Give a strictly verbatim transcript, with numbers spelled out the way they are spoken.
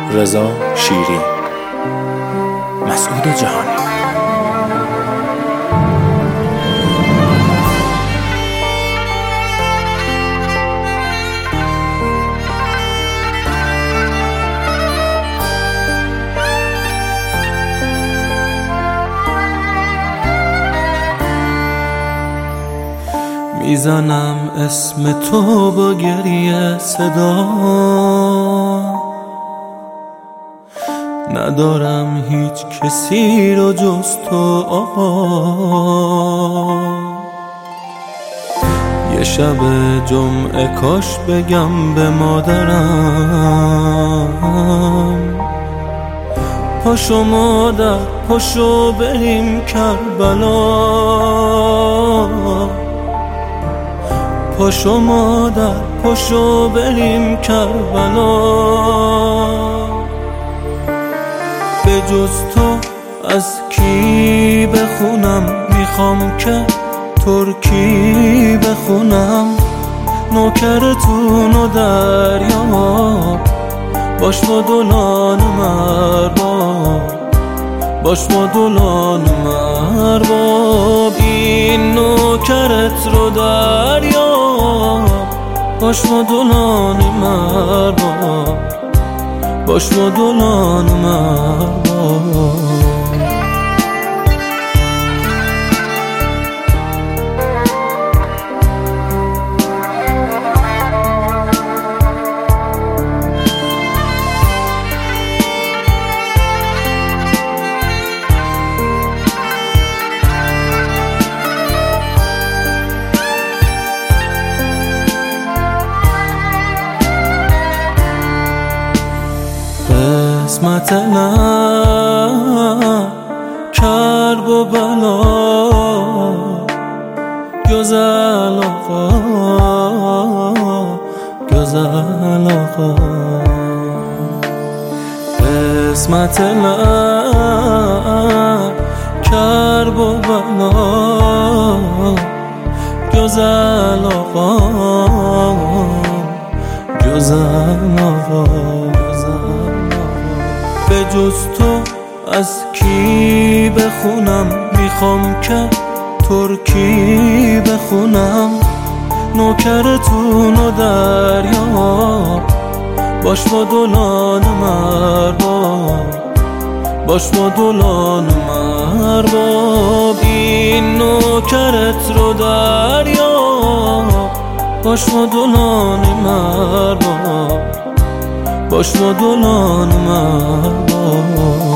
رضا شیری، مسعود جهانی. میزنم اسم تو با گریه صدا، ندارم هیچ کسی رو جز تو آقا. یه شب جمعه کاش بگم به مادرم، پاشو مادر پاشو بریم کربلا، پاشو مادر پاشو بریم کربلا. به جز تو از کی بخونم، میخوام که ترکی بخونم. نوکرتون و دریا باش با دلان مرباب، باش با دلان مرباب. این نوکرت رو دریا باش با دلان مرباب، باش با دلان مرباب. قسمت من کرب و بلا گزل آقا، گزل آقا. قسمت من کرب و بلا گزل آقا، گزل آقا. به جز تو از کی بخونم، میخوام که ترکی بخونم. نوکرتون و دریا باش با دلان مرباب، باش با دلان مرباب. این نوکرت رو دریا باش با دلان مرباب، باش با دلان مرباب.